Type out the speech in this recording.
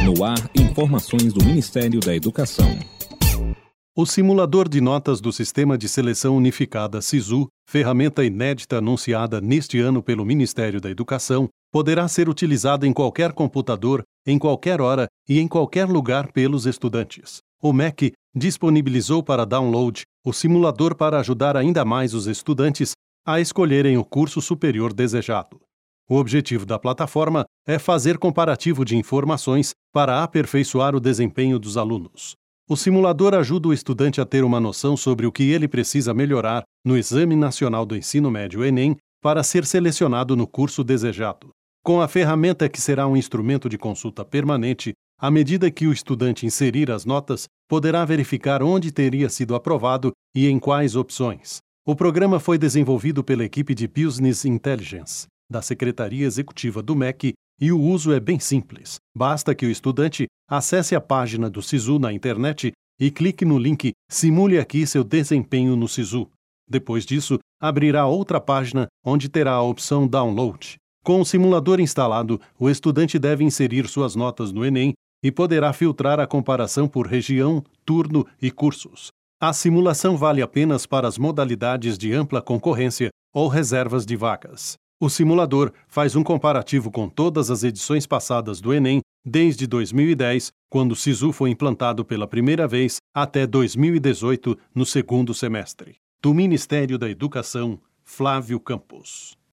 No ar, informações do Ministério da Educação. O simulador de notas do Sistema de Seleção Unificada SISU, ferramenta inédita anunciada neste ano pelo Ministério da Educação, poderá ser utilizado em qualquer computador, em qualquer hora e em qualquer lugar pelos estudantes. O MEC disponibilizou para download o simulador para ajudar ainda mais os estudantes a escolherem o curso superior desejado. O objetivo da plataforma é fazer comparativo de informações para aperfeiçoar o desempenho dos alunos. O simulador ajuda o estudante a ter uma noção sobre o que ele precisa melhorar no Exame Nacional do Ensino Médio Enem para ser selecionado no curso desejado. Com a ferramenta que será um instrumento de consulta permanente, à medida que o estudante inserir as notas, poderá verificar onde teria sido aprovado e em quais opções. O programa foi desenvolvido pela equipe de Business Intelligence da Secretaria Executiva do MEC e o uso é bem simples. Basta que o estudante acesse a página do SISU na internet e clique no link Simule aqui seu desempenho no SISU. Depois disso, abrirá outra página onde terá a opção Download. Com o simulador instalado, o estudante deve inserir suas notas no Enem e poderá filtrar a comparação por região, turno e cursos. A simulação vale apenas para as modalidades de ampla concorrência ou reservas de vagas. O simulador faz um comparativo com todas as edições passadas do Enem desde 2010, quando o SISU foi implantado pela primeira vez, até 2018, no segundo semestre. Do Ministério da Educação, Flávio Campos.